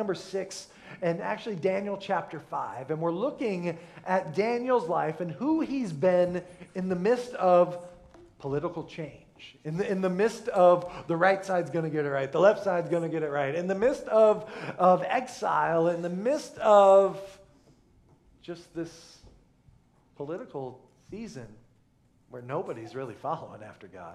number 6, and actually Daniel chapter 5. And we're looking at Daniel's life and who he's been in the midst of political change. In the midst of the right side's going to get it right, the left side's going to get it right, in the midst of exile, in the midst of just this political season where nobody's really following after God.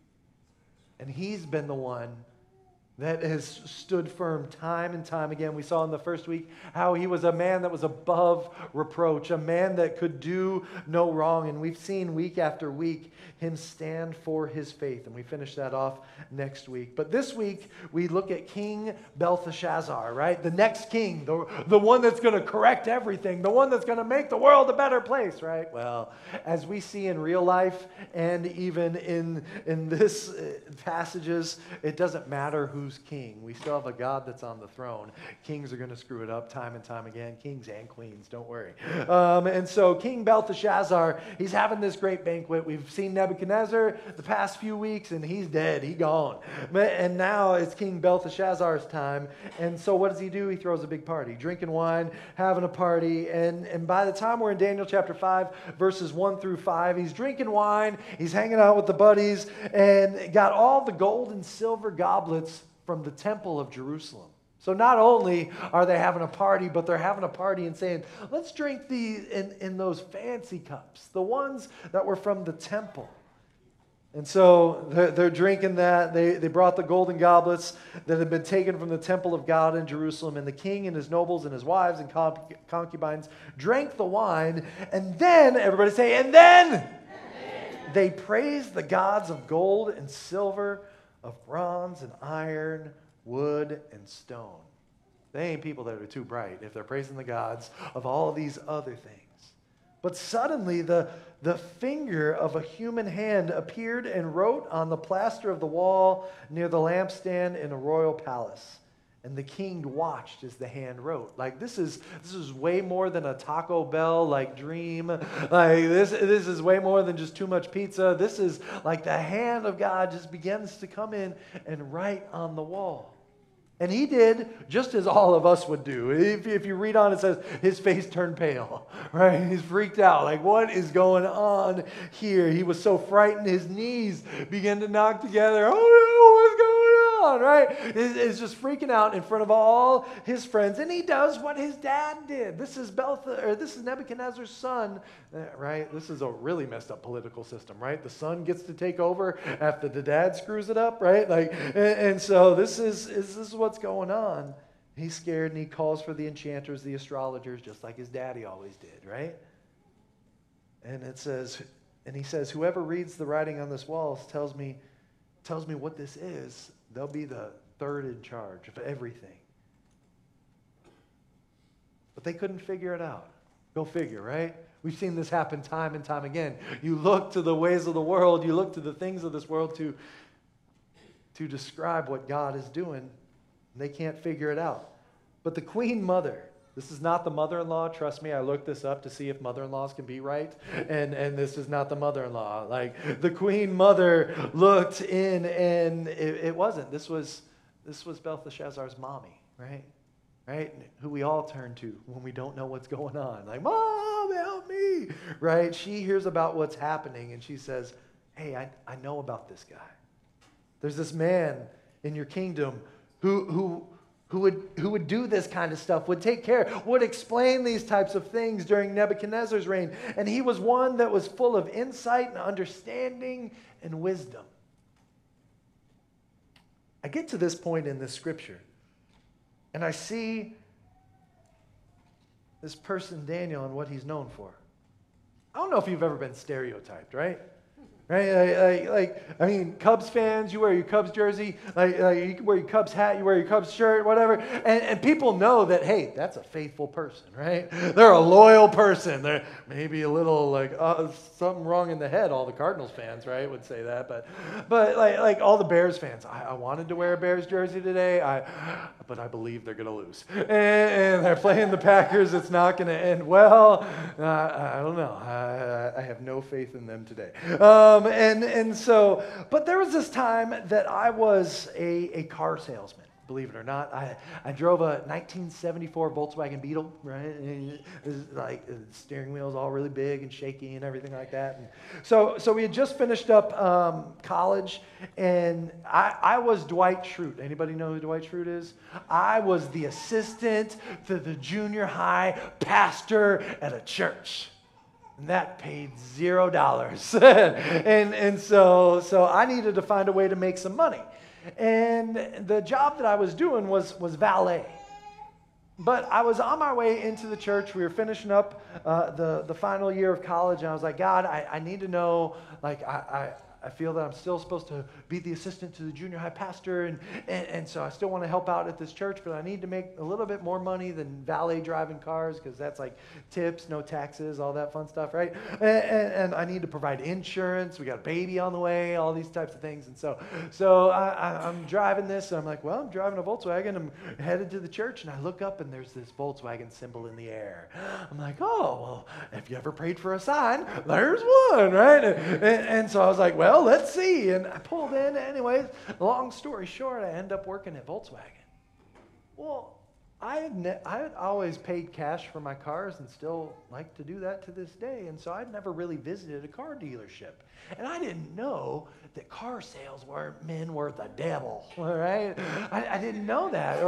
And he's been the one that has stood firm time and time again. We saw in the first week how he was a man that was above reproach, a man that could do no wrong. And we've seen week after week him stand for his faith. And we finish that off next week. But this week, we look at King Belteshazzar, right? The next king, the one that's going to correct everything, the one that's going to make the world a better place, right? Well, as we see in real life and even in this passages, it doesn't matter who's king. We still have a God that's on the throne. Kings are going to screw it up time and time again. Kings and queens, don't worry. And so King Belteshazzar, he's having this great banquet. We've seen Nebuchadnezzar the past few weeks, and he's dead. He's gone. And now it's King Belteshazzar's time. And so what does he do? He throws a big party, drinking wine, having a party. And by the time we're in Daniel chapter 5, verses 1 through 5, he's drinking wine, he's hanging out with the buddies, and got all the gold and silver goblets from the temple of Jerusalem. So not only are they having a party, but they're having a party and saying, let's drink these in those fancy cups, the ones that were from the temple. And so they're drinking that. They brought the golden goblets that had been taken from the temple of God in Jerusalem. And the king and his nobles and his wives and concubines drank the wine. And then, everybody say, and then they praised the gods of gold and silver, of bronze and iron, wood and stone. They ain't people that are too bright if they're praising the gods of all of these other things. But suddenly the finger of a human hand appeared and wrote on the plaster of the wall near the lampstand in a royal palace. And the king watched as the hand wrote. Like this is way more than a Taco Bell like dream. Like this is way more than just too much pizza. This is like the hand of God just begins to come in and write on the wall. And he did just as all of us would do. If you read on, it says his face turned pale, right? He's freaked out. Like, what is going on here? He was so frightened, his knees began to knock together. Oh no, what's going on, right? He's just freaking out in front of all his friends. And he does what his dad did. This is Nebuchadnezzar's son, right? This is a really messed up political system, right? The son gets to take over after the dad screws it up, right? Like, and so this is what's going on. He's scared and he calls for the enchanters, the astrologers, just like his daddy always did, right? And it says, and he says, whoever reads the writing on this wall tells me what this is, they'll be the third in charge of everything. But they couldn't figure it out. Go figure, right? We've seen this happen time and time again. You look to the ways of the world, you look to the things of this world to describe what God is doing. They can't figure it out. But the queen mother, this is not the mother-in-law. Trust me, I looked this up to see if mother-in-laws can be right. And this is not the mother-in-law. Like the queen mother looked in and it wasn't. This was Belteshazzar's mommy, right? Right? Who we all turn to when we don't know what's going on. Like, Mom, help me, right? She hears about what's happening and she says, hey, I know about this guy. There's this man in your kingdom who would do this kind of stuff, would take care, would explain these types of things during Nebuchadnezzar's reign. And he was one that was full of insight and understanding and wisdom. I get to this point in this scripture, and I see this person, Daniel, and what he's known for. I don't know if you've ever been stereotyped, right? Right? I mean, Cubs fans, you wear your Cubs jersey, you wear your Cubs hat, you wear your Cubs shirt, whatever, and people know that, hey, that's a faithful person, right? They're a loyal person. They're maybe a little something wrong in the head. All the Cardinals fans, right, would say that, but like all the Bears fans, I wanted to wear a Bears jersey today, but I believe they're going to lose, and they're playing the Packers. It's not going to end well. I don't know. I have no faith in them today. And so, but there was this time that I was a car salesman. believe it or not. I drove a 1974 Volkswagen Beetle, right? And it was like the steering wheel's all really big and shaky and everything like that. And so we had just finished up college, and I was Dwight Schrute. Anybody know who Dwight Schrute is? I was the assistant to the junior high pastor at a church. And that paid $0. and so I needed to find a way to make some money. And the job that I was doing was valet. But I was on my way into the church. We were finishing up the final year of college, and I was like, God, I need to know, like, I feel that I'm still supposed to be the assistant to the junior high pastor, and so I still want to help out at this church, but I need to make a little bit more money than valet driving cars, because that's like tips, no taxes, all that fun stuff, right? And I need to provide insurance. We got a baby on the way, all these types of things. And so I'm driving this, and I'm like, well, I'm driving a Volkswagen. I'm headed to the church, and I look up, and there's this Volkswagen symbol in the air. I'm like, oh, well, if you ever prayed for a sign, there's one, right? And so I was like, well, let's see. And I pulled in. Anyways, long story short, I end up working at Volkswagen. Well, I had always paid cash for my cars and still like to do that to this day. And so I'd never really visited a car dealership. And I didn't know that car salesmen were the devil, all right? I didn't know that.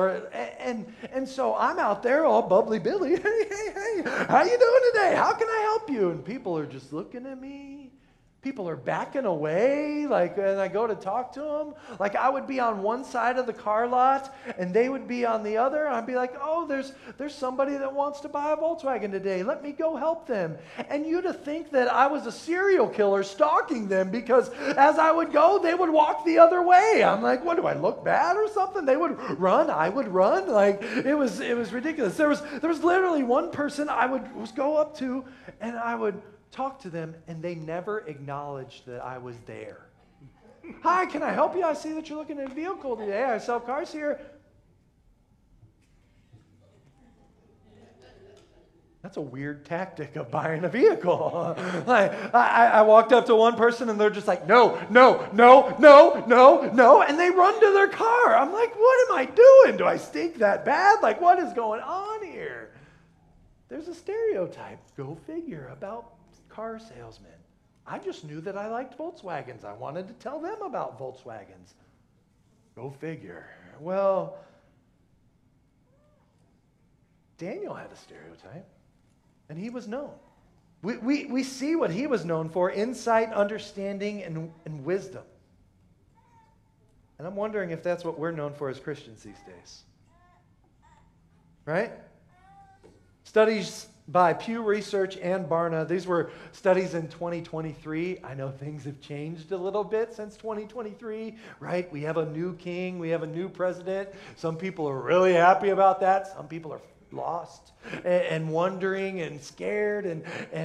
And so I'm out there all bubbly Billy. Hey, how you doing today? How can I help you? And people are just looking at me. People are backing away, like, and I go to talk to them. Like, I would be on one side of the car lot, and they would be on the other. I'd be like, oh, there's somebody that wants to buy a Volkswagen today. Let me go help them. And you'd think that I was a serial killer stalking them, because as I would go, they would walk the other way. I'm like, what, do I look bad or something? They would run, I would run. Like, it was ridiculous. There was literally one person I would go up to, and I would talk to them, and they never acknowledged that I was there. Hi, can I help you? I see that you're looking at a vehicle today. I sell cars here. That's a weird tactic of buying a vehicle. Like, I walked up to one person, and they're just like, no, and they run to their car. I'm like, what am I doing? Do I stink that bad? Like, what is going on here? There's a stereotype, go figure, about car salesmen. I just knew that I liked Volkswagens. I wanted to tell them about Volkswagens. Go figure. Well, Daniel had a stereotype, and he was known. We see what he was known for: insight, understanding, and wisdom. And I'm wondering if that's what we're known for as Christians these days. Right? Studies by Pew Research and Barna. These were studies in 2023. I know things have changed a little bit since 2023, right? We have a new king. We have a new president. Some people are really happy about that. Some people are lost and wondering and scared, and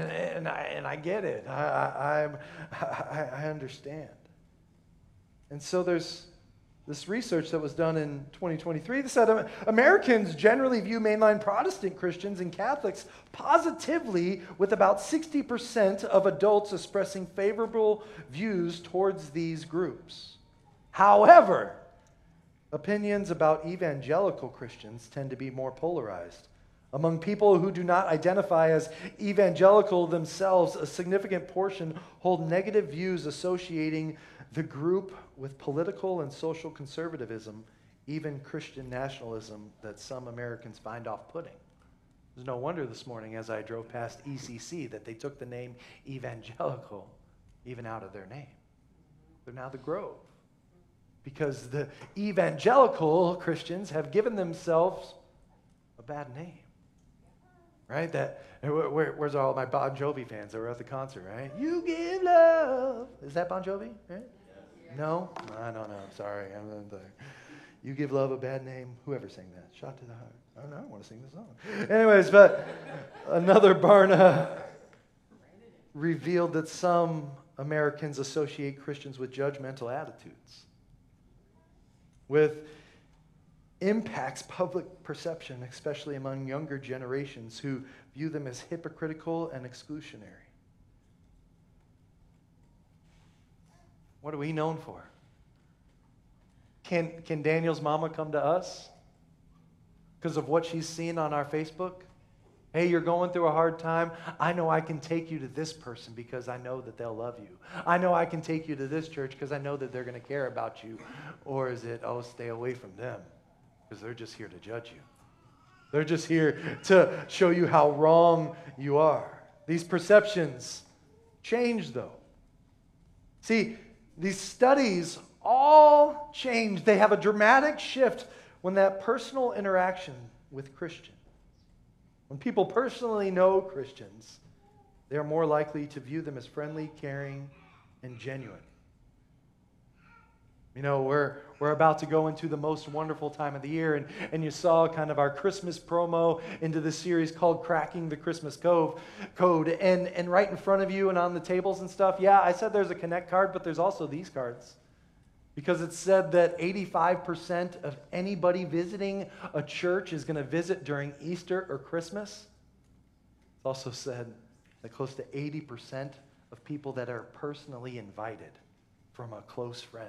I get it. I understand. And so there's this research that was done in 2023 that said Americans generally view mainline Protestant Christians and Catholics positively, with about 60% of adults expressing favorable views towards these groups. However, opinions about evangelical Christians tend to be more polarized. Among people who do not identify as evangelical themselves, a significant portion hold negative views associating the group with political and social conservatism, even Christian nationalism, that some Americans find off-putting. There's no wonder this morning as I drove past ECC that they took the name evangelical even out of their name. They're now the Grove, because the evangelical Christians have given themselves a bad name. Right? Where's all my Bon Jovi fans that were at the concert, right? You give love. Is that Bon Jovi? Right? No? I don't know. I'm sorry. You give love a bad name. Whoever sang that? Shot to the heart. I don't know. I want to sing the song. Anyways, but another Barna revealed that some Americans associate Christians with judgmental attitudes, with impacts public perception, especially among younger generations who view them as hypocritical and exclusionary. What are we known for? Can Daniel's mama come to us because of what she's seen on our Facebook? Hey, you're going through a hard time. I know I can take you to this person because I know that they'll love you. I know I can take you to this church because I know that they're going to care about you. Or is it, oh, stay away from them because they're just here to judge you. They're just here to show you how wrong you are. These perceptions change, though. See, these studies all change. They have a dramatic shift when that personal interaction with Christians. When people personally know Christians, they are more likely to view them as friendly, caring, and genuine. You know, we're about to go into the most wonderful time of the year, and you saw kind of our Christmas promo into this series called Cracking the Christmas Code. And right in front of you and on the tables and stuff, yeah, I said there's a Connect card, but there's also these cards. Because it said that 85% of anybody visiting a church is going to visit during Easter or Christmas. It's also said that close to 80% of people that are personally invited from a close friend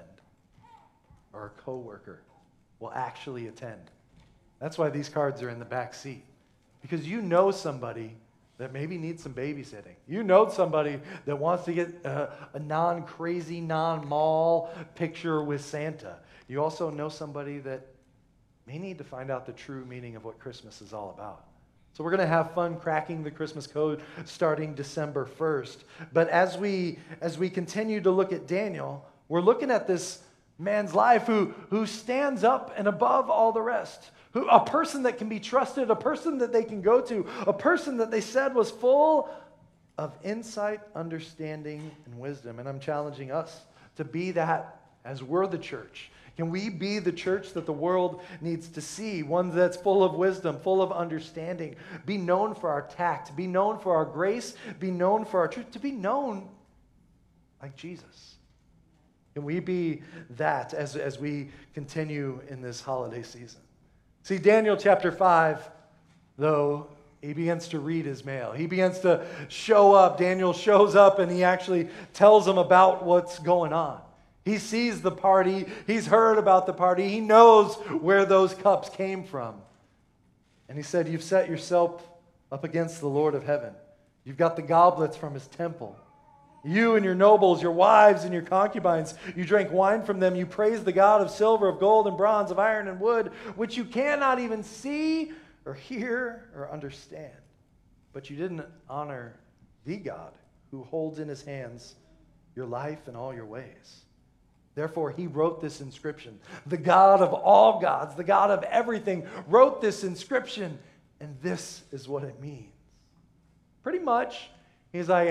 or a coworker will actually attend. That's why these cards are in the back seat. Because you know somebody that maybe needs some babysitting. You know somebody that wants to get a non-crazy, non-mall picture with Santa. You also know somebody that may need to find out the true meaning of what Christmas is all about. So we're going to have fun cracking the Christmas code starting December 1st. But as we continue to look at Daniel, we're looking at this man's life who stands up and above all the rest. A person that can be trusted, a person that they can go to, a person that they said was full of insight, understanding, and wisdom. And I'm challenging us to be that as we're the church. Can we be the church that the world needs to see? One that's full of wisdom, full of understanding. Be known for our tact. Be known for our grace. Be known for our truth. To be known like Jesus. Can we be that as we continue in this holiday season? See, Daniel chapter 5, though, he begins to read his mail. He begins to show up. Daniel shows up and he actually tells them about what's going on. He sees the party. He's heard about the party. He knows where those cups came from. And he said, you've set yourself up against the Lord of heaven. You've got the goblets from his temple. You and your nobles, your wives and your concubines, you drank wine from them. You praised the God of silver, of gold and bronze, of iron and wood, which you cannot even see or hear or understand. But you didn't honor the God who holds in his hands your life and all your ways. Therefore, he wrote this inscription. The God of all gods, the God of everything, wrote this inscription, and this is what it means. Pretty much, he's like,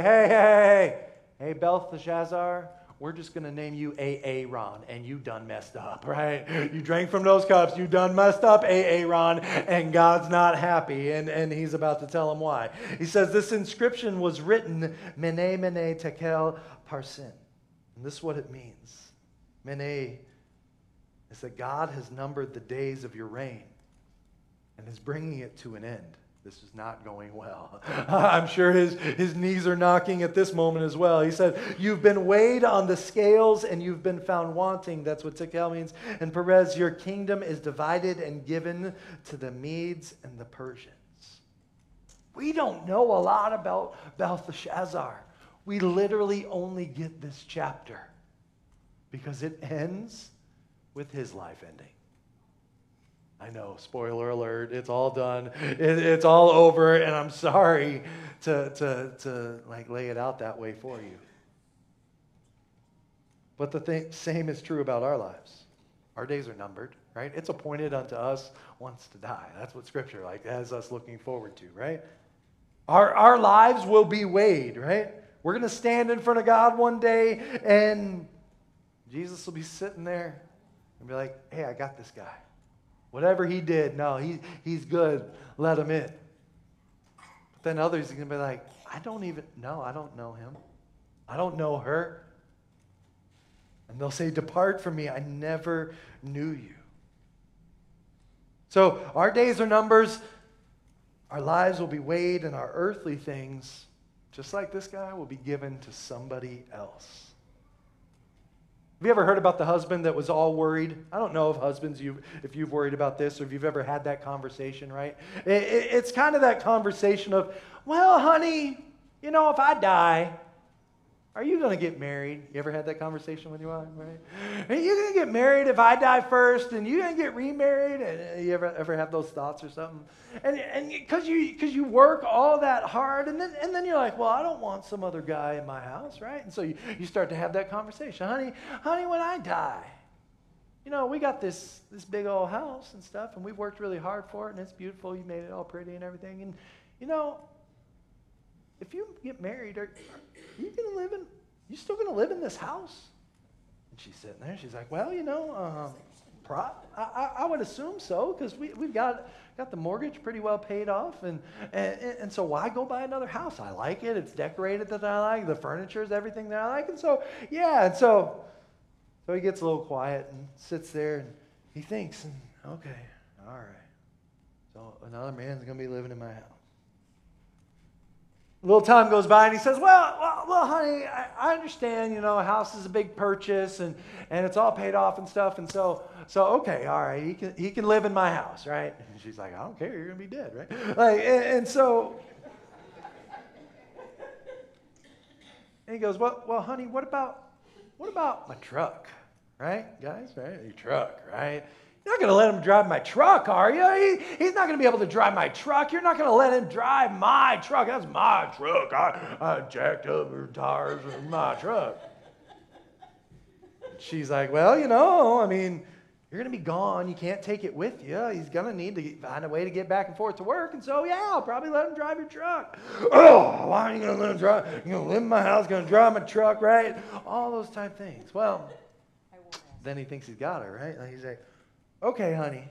hey, Belteshazzar, we're just going to name you Aaron, and you done messed up, right? You drank from those cups, you done messed up, Aaron, and God's not happy, and he's about to tell him why. He says this inscription was written, Mene, Mene, Tekel, Parsin. And this is what it means. Mene is that God has numbered the days of your reign and is bringing it to an end. This is not going well. I'm sure his knees are knocking at this moment as well. He said, you've been weighed on the scales and you've been found wanting. That's what Tekel means. And Perez, your kingdom is divided and given to the Medes and the Persians. We don't know a lot about Belteshazzar. We literally only get this chapter because it ends with his life ending. I know, spoiler alert, it's all done. It's all over, and I'm sorry to like lay it out that way for you. But the same is true about our lives. Our days are numbered, right? It's appointed unto us once to die. That's what Scripture like has us looking forward to, right? Our lives will be weighed, right? We're going to stand in front of God one day, and Jesus will be sitting there and be like, hey, I got this guy. Whatever he did, no, he's good. Let him in. But then others are going to be like, I don't know him. I don't know her. And they'll say, depart from me. I never knew you. So our days are numbers. Our lives will be weighed, and our earthly things, just like this guy, will be given to somebody else. Have you ever heard about the husband that was all worried? I don't know if husbands, if you've worried about this or if you've ever had that conversation, right? It's kind of that conversation of, well, honey, you know, if I die, are you going to get married? You ever had that conversation with your wife, right? Are you going to get married if I die first and you going to get remarried? And you ever have those thoughts or something? And because you work all that hard and then you're like, well, I don't want some other guy in my house, right? And so you start to have that conversation. Honey, when I die, you know, we got this big old house and stuff and we've worked really hard for it and it's beautiful. You made it all pretty and everything. And, you know, if you get married, are you still going to live in this house? And she's sitting there. She's like, well, you know, I would assume so because we've got the mortgage pretty well paid off. And so why go buy another house? I like it. It's decorated that I like. The furniture is everything that I like. And so, yeah. And so he gets a little quiet and sits there and he thinks, okay, all right. So another man's going to be living in my house. A little time goes by and he says, well, honey, I understand, you know, a house is a big purchase and it's all paid off and stuff. And so okay, all right, he can live in my house, right? And she's like, I don't care, you're going to be dead, right? Like, and so, and he goes, well, honey, what about my truck, right, guys, right? Your truck, right? You're not going to let him drive my truck, are you? He's not going to be able to drive my truck. You're not going to let him drive my truck. That's my truck. I jacked up her tires with my truck. She's like, well, you know, I mean, you're going to be gone. You can't take it with you. He's going to need to find a way to get back and forth to work. And so, yeah, I'll probably let him drive your truck. Oh, why are you going to let him drive? You're going to live in my house, going to drive my truck, right? All those type things. Well, then he thinks he's got her, right? And he's like, okay, honey.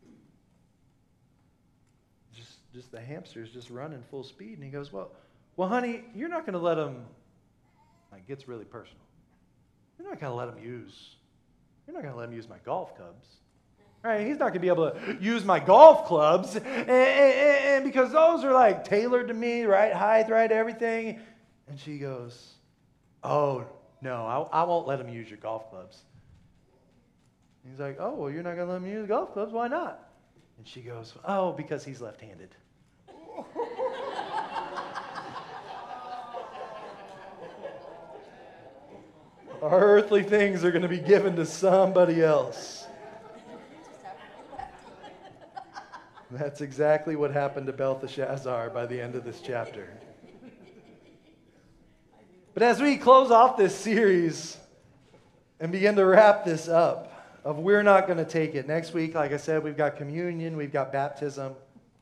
Just the hamster's just running full speed. And he goes, well, honey, you're not going to let him, like, gets really personal. You're not going to let him use my golf clubs. Right? He's not going to be able to use my golf clubs. And because those are, like, tailored to me, right? Height, right? Everything. And she goes, oh, no, I won't let him use your golf clubs. He's like, oh, well, you're not going to let me use golf clubs? Why not? And she goes, oh, because he's left-handed. Our earthly things are going to be given to somebody else. That's exactly what happened to Belteshazzar by the end of this chapter. But as we close off this series and begin to wrap this up, of we're not going to take it. Next week, like I said, we've got communion, we've got baptism.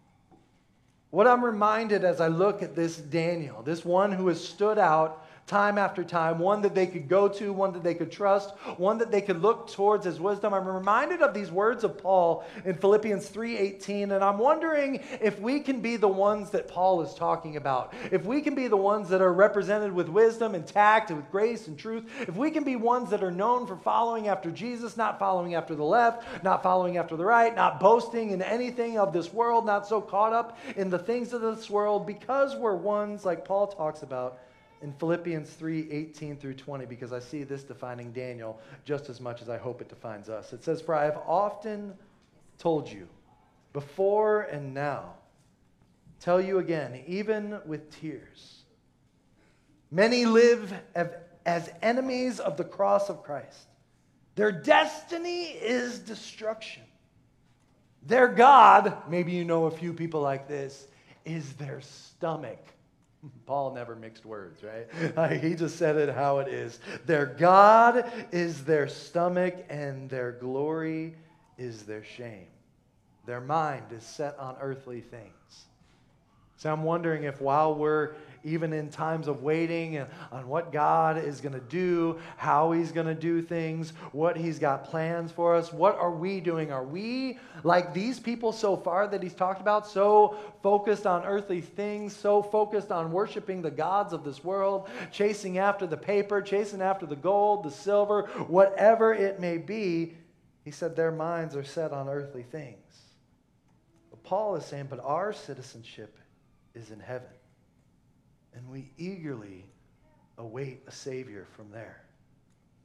What I'm reminded as I look at this Daniel, this one who has stood out time after time, one that they could go to, one that they could trust, one that they could look towards as wisdom. I'm reminded of these words of Paul in Philippians 3:18, and I'm wondering if we can be the ones that Paul is talking about. If we can be the ones that are represented with wisdom and tact and with grace and truth. If we can be ones that are known for following after Jesus, not following after the left, not following after the right, not boasting in anything of this world, not so caught up in the things of this world, because we're ones like Paul talks about in Philippians 3:18 through 20, because I see this defining Daniel just as much as I hope it defines us. It says, for I have often told you, before and now, tell you again, even with tears, many live as enemies of the cross of Christ. Their destiny is destruction. Their God, maybe you know a few people like this, is their stomach. Paul never mixed words, right? He just said it how it is. Their God is their stomach, and their glory is their shame. Their mind is set on earthly things. So I'm wondering if while we're even in times of waiting on what God is going to do, how he's going to do things, what he's got plans for us, what are we doing? Are we like these people so far that he's talked about, so focused on earthly things, so focused on worshiping the gods of this world, chasing after the paper, chasing after the gold, the silver, whatever it may be? He said their minds are set on earthly things. But Paul is saying, but our citizenship is in heaven. And we eagerly await a Savior from there, the Lord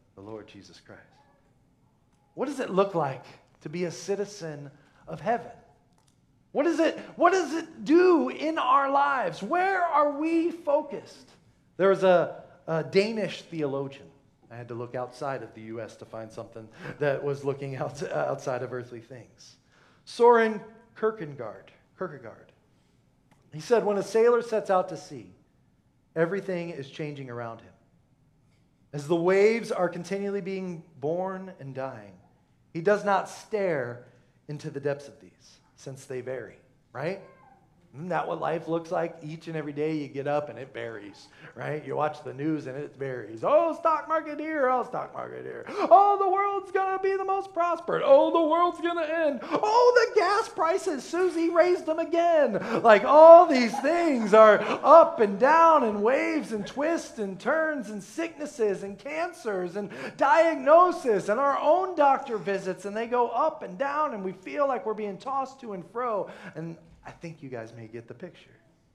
Lord Jesus Christ? What does it look like to be a citizen of heaven? What does it do in our lives? Where are we focused? There was a Danish theologian. I had to look outside of the U.S. to find something that was looking outside of earthly things. Soren Kierkegaard. He said, when a sailor sets out to sea, everything is changing around him. As the waves are continually being born and dying, he does not stare into the depths of these, since they vary, right? Isn't that what life looks like? Each and every day you get up and it varies, right? You watch the news and it varies. Oh, stock market here. Oh, stock market here. Oh, the world's going to be the most prospered. Oh, the world's going to end. Oh, the gas prices. Susie raised them again. Like all these things are up and down and waves and twists and turns and sicknesses and cancers and diagnosis and our own doctor visits, and they go up and down and we feel like we're being tossed to and fro. And I think you guys may get the picture.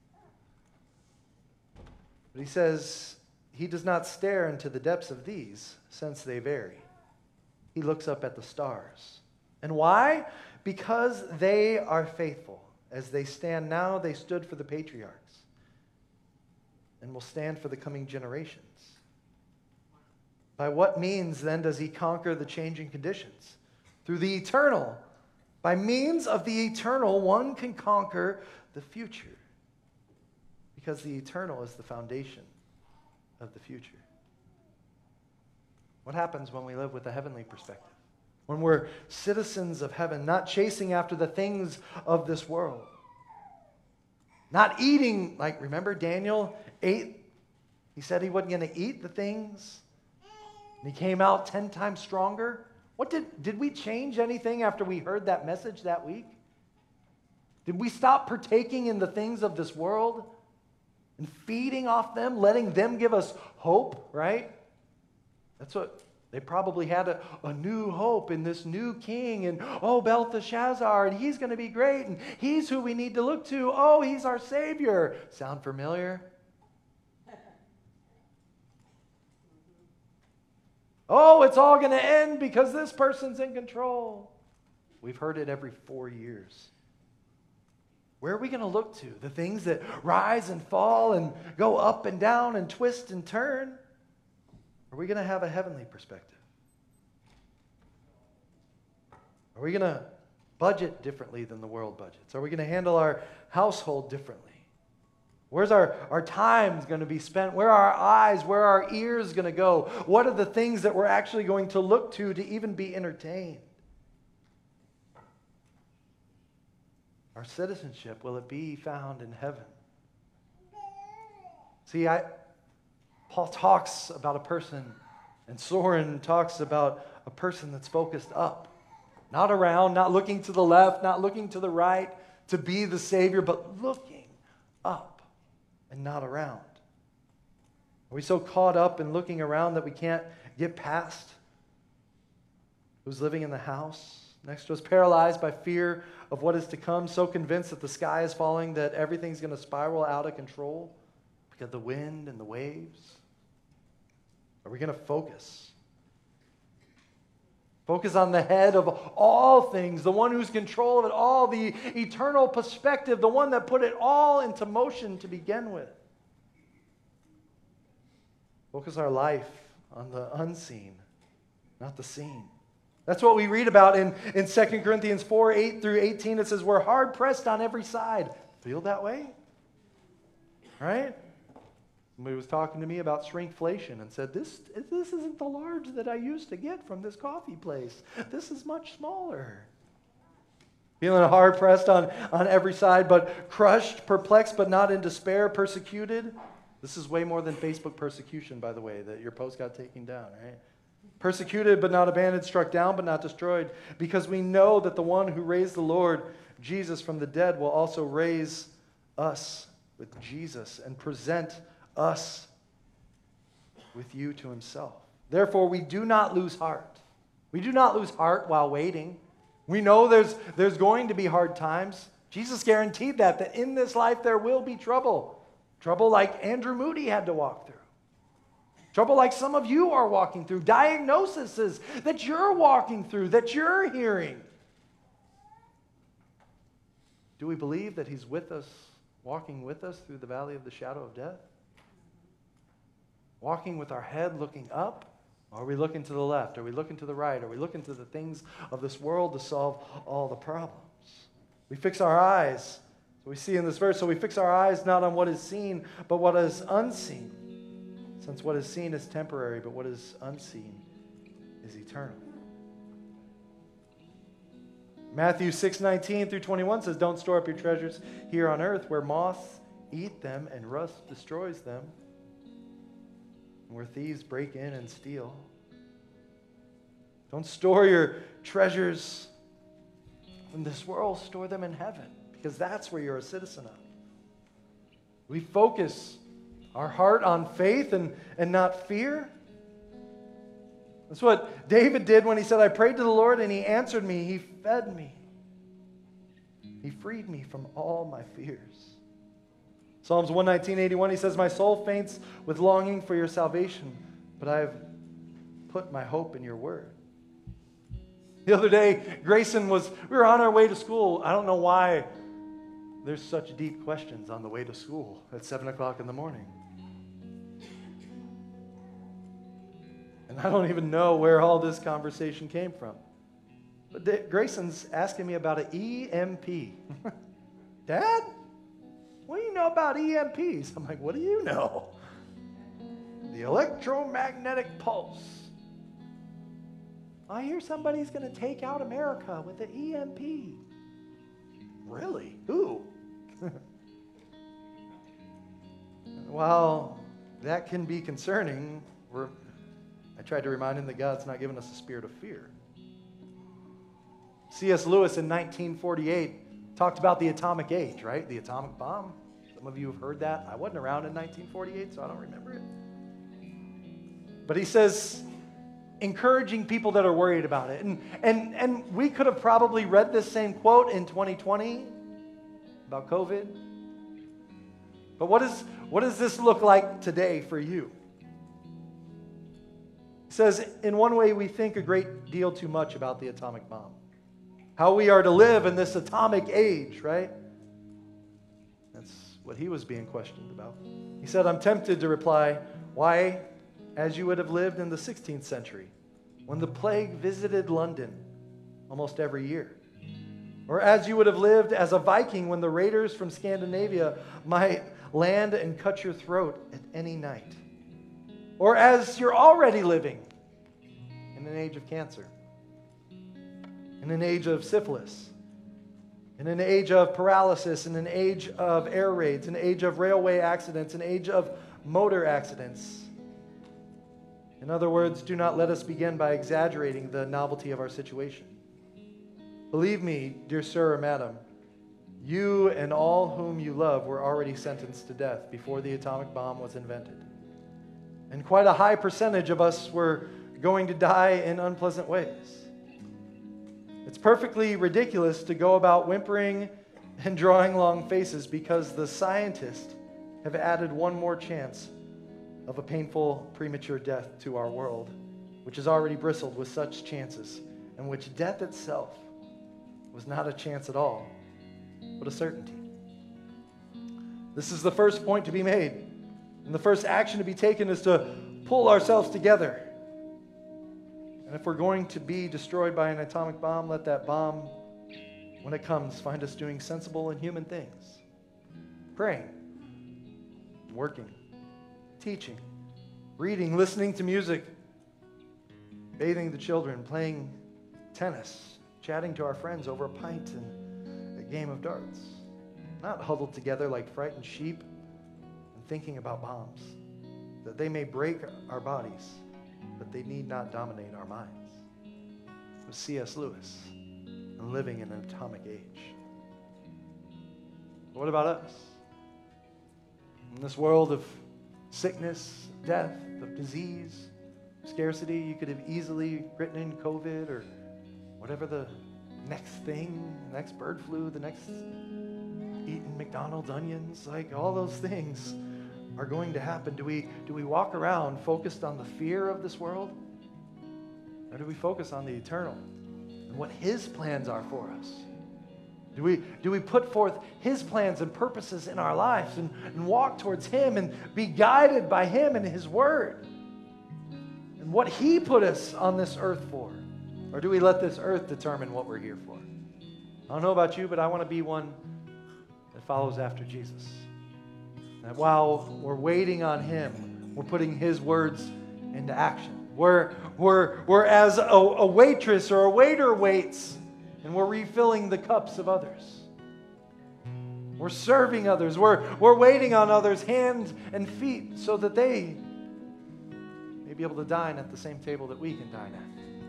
But he says he does not stare into the depths of these, since they vary. He looks up at the stars. And why? Because they are faithful. As they stand now, they stood for the patriarchs and will stand for the coming generations. By what means, then, does he conquer the changing conditions? Through the eternal. By means of the eternal, one can conquer the future, because the eternal is the foundation of the future. What happens when we live with a heavenly perspective? When we're citizens of heaven, not chasing after the things of this world. Not eating, like, remember Daniel ate? He said he wasn't going to eat the things, and he came out 10 times stronger. Did we change anything after we heard that message that week? Did we stop partaking in the things of this world and feeding off them, letting them give us hope, right? That's what they probably had, a new hope in this new king, and Belteshazzar, and he's going to be great, and he's who we need to look to. Oh, he's our Savior. Sound familiar? Oh, it's all going to end because this person's in control. We've heard it every 4 years. Where are we going to look to? The things that rise and fall and go up and down and twist and turn? Are we going to have a heavenly perspective? Are we going to budget differently than the world budgets? Are we going to handle our household differently? Where's our time going to be spent? Where are our eyes? Where are our ears going to go? What are the things that we're actually going to look to even be entertained? Our citizenship, will it be found in heaven? See, Paul talks about a person, and Soren talks about a person that's focused up. Not around, not looking to the left, not looking to the right to be the Savior, but looking up and not around. Are we so caught up in looking around that we can't get past who's living in the house next to us, paralyzed by fear of what is to come, so convinced that the sky is falling, that everything's going to spiral out of control because of the wind and the waves? Are we going to focus? Focus on the head of all things, the one who's control of it all, the eternal perspective, the one that put it all into motion to begin with. Focus our life on the unseen, not the seen. That's what we read about in 2 Corinthians 4, 8 through 18. It says, we're hard pressed on every side. Feel that way? Right? Somebody was talking to me about shrinkflation and said, this isn't the large that I used to get from this coffee place. This is much smaller. Feeling hard pressed on every side, but crushed, perplexed, but not in despair, persecuted. This is way more than Facebook persecution, by the way, that your post got taken down, right? Persecuted but not abandoned, struck down but not destroyed, because we know that the one who raised the Lord Jesus from the dead will also raise us with Jesus and present us with you to himself. Therefore, we do not lose heart. We do not lose heart while waiting. We know there's going to be hard times. Jesus guaranteed that in this life there will be trouble. Trouble like Andrew Moody had to walk through. Trouble like some of you are walking through, diagnoses that you're walking through, that you're hearing. Do we believe that he's with us, walking with us through the valley of the shadow of death? Walking with our head looking up? Or are we looking to the left? Are we looking to the right? Are we looking to the things of this world to solve all the problems? We fix our eyes. So we see in this verse, so we fix our eyes not on what is seen, but what is unseen. Since what is seen is temporary, but what is unseen is eternal. Matthew 6:19 through 21 says, don't store up your treasures here on earth where moths eat them and rust destroys them, and where thieves break in and steal. Don't store your treasures in this world, store them in heaven, because that's where you're a citizen of. We focus our heart on faith and not fear. That's what David did when he said, I prayed to the Lord and he answered me. He fed me. He freed me from all my fears. Psalms 119:81, he says, my soul faints with longing for your salvation, but I have put my hope in your word. The other day, Grayson we were on our way to school. I don't know why there's such deep questions on the way to school at 7 o'clock in the morning. And I don't even know where all this conversation came from. But Grayson's asking me about an EMP. Dad, what do you know about EMPs? I'm like, what do you know? The electromagnetic pulse. I hear somebody's going to take out America with an EMP. Really? Who? While that can be concerning, I tried to remind him that God's not given us a spirit of fear. C.S. Lewis in 1948 talked about the atomic age, right? The atomic bomb. Some of you have heard that. I wasn't around in 1948, so I don't remember it. But he says, encouraging people that are worried about it. And we could have probably read this same quote in 2020 about COVID. But what does this look like today for you? He says, in one way, we think a great deal too much about the atomic bomb. How we are to live in this atomic age, right? That's what he was being questioned about. He said, I'm tempted to reply, why, as you would have lived in the 16th century, when the plague visited London almost every year. Or as you would have lived as a Viking when the raiders from Scandinavia might land and cut your throat at any night. Or as you're already living in an age of cancer, in an age of syphilis, in an age of paralysis, in an age of air raids, in an age of railway accidents, an age of motor accidents. In other words, do not let us begin by exaggerating the novelty of our situation. Believe me, dear sir or madam, you and all whom you love were already sentenced to death before the atomic bomb was invented. And quite a high percentage of us were going to die in unpleasant ways. It's perfectly ridiculous to go about whimpering and drawing long faces because the scientists have added one more chance of a painful premature death to our world, which has already bristled with such chances, and which death itself was not a chance at all, but a certainty. This is the first point to be made, and the first action to be taken is to pull ourselves together. And if we're going to be destroyed by an atomic bomb, let that bomb, when it comes, find us doing sensible and human things. Praying, working, teaching, reading, listening to music, bathing the children, playing tennis, chatting to our friends over a pint and a game of darts. Not huddled together like frightened sheep and thinking about bombs, that they may break our bodies, but they need not dominate our minds. It was C.S. Lewis and living in an atomic age. What about us? In this world of sickness, death, of disease, scarcity, you could have easily written in COVID or whatever the next thing, the next bird flu, the next eating McDonald's onions, like all those things are going to happen? Do we walk around focused on the fear of this world? Or do we focus on the eternal and what His plans are for us? Do we put forth His plans and purposes in our lives and walk towards Him and be guided by Him and His Word and what He put us on this earth for? Or do we let this earth determine what we're here for? I don't know about you, but I want to be one that follows after Jesus. That while we're waiting on Him, we're putting His words into action. We're as a waitress or a waiter waits, and we're refilling the cups of others. We're serving others. We're waiting on others' hands and feet so that they may be able to dine at the same table that we can dine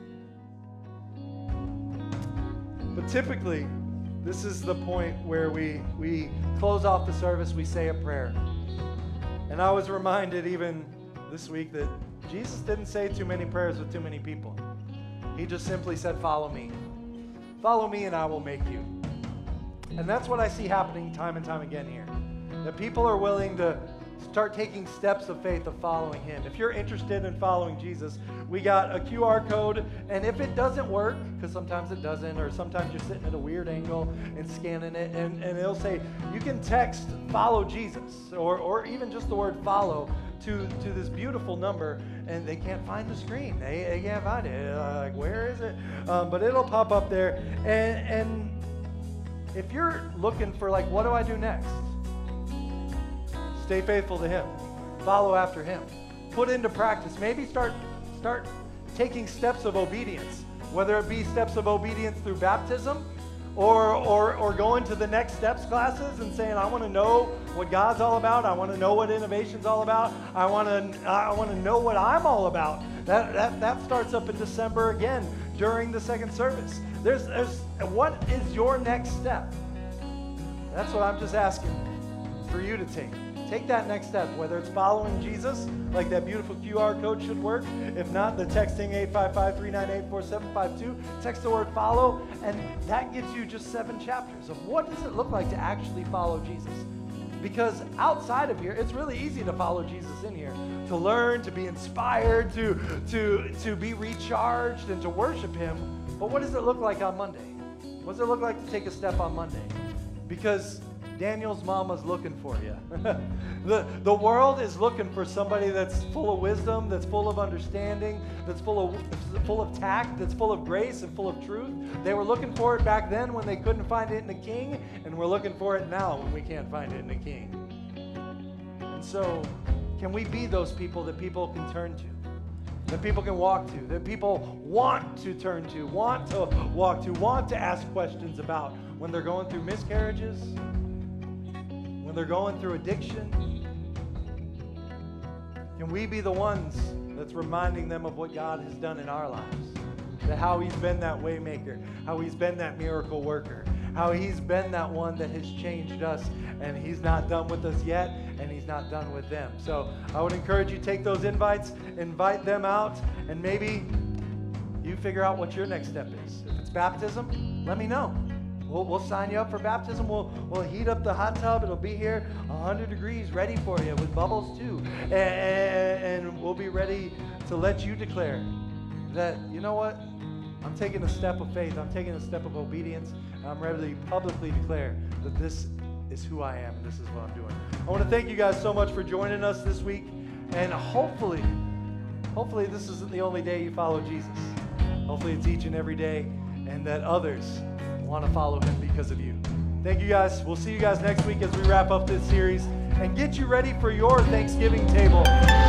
at. But typically, this is the point where we close off the service, we say a prayer. And I was reminded even this week that Jesus didn't say too many prayers with too many people. He just simply said, follow me. Follow me and I will make you. And that's what I see happening time and time again here. That people are willing to start taking steps of faith of following Him. If you're interested in following Jesus, we got a QR code, and if it doesn't work, because sometimes it doesn't, or sometimes you're sitting at a weird angle and scanning it, and it'll say, you can text follow Jesus, or even just the word follow to this beautiful number, and they can't find the screen. They can't find it. Like, where is it? But it'll pop up there. And if you're looking for, like, what do I do next? Stay faithful to Him. Follow after Him. Put into practice. Maybe start taking steps of obedience, whether it be steps of obedience through baptism or going to the next steps classes and saying, I want to know what God's all about. I want to know what innovation's all about. I want to know what I'm all about. That starts up in December again during the second service. There's what is your next step? That's what I'm just asking for you to take. Take that next step, whether it's following Jesus, like that beautiful QR code should work. If not, the texting 855-398-4752. Text the word follow, and that gives you just 7 chapters of what does it look like to actually follow Jesus. Because outside of here, it's really easy to follow Jesus in here, to learn, to be inspired, to be recharged, and to worship Him. But what does it look like on Monday? What does it look like to take a step on Monday? Because Daniel's mama's looking for you. The world is looking for somebody that's full of wisdom, that's full of understanding, that's full of tact, that's full of grace and full of truth. They were looking for it back then when they couldn't find it in a king, and we're looking for it now when we can't find it in a king. And so, can we be those people that people can turn to? That people can walk to, that people want to turn to, want to walk to, want to ask questions about when they're going through miscarriages, when they're going through addiction? Can we be the ones that's reminding them of what God has done in our lives? That how He's been that way maker, how He's been that miracle worker, how He's been that one that has changed us, and He's not done with us yet, and He's not done with them. So I would encourage you to take those invites, invite them out, and maybe you figure out what your next step is. If it's baptism, let me know. We'll sign you up for baptism. We'll heat up the hot tub. It'll be here 100 degrees ready for you with bubbles too. And we'll be ready to let you declare that, you know what? I'm taking a step of faith. I'm taking a step of obedience. And I'm ready to publicly declare that this is who I am and this is what I'm doing. I want to thank you guys so much for joining us this week. And hopefully this isn't the only day you follow Jesus. Hopefully it's each and every day, and that others want to follow Him because of you. Thank you guys. We'll see you guys next week as we wrap up this series and get you ready for your Thanksgiving table.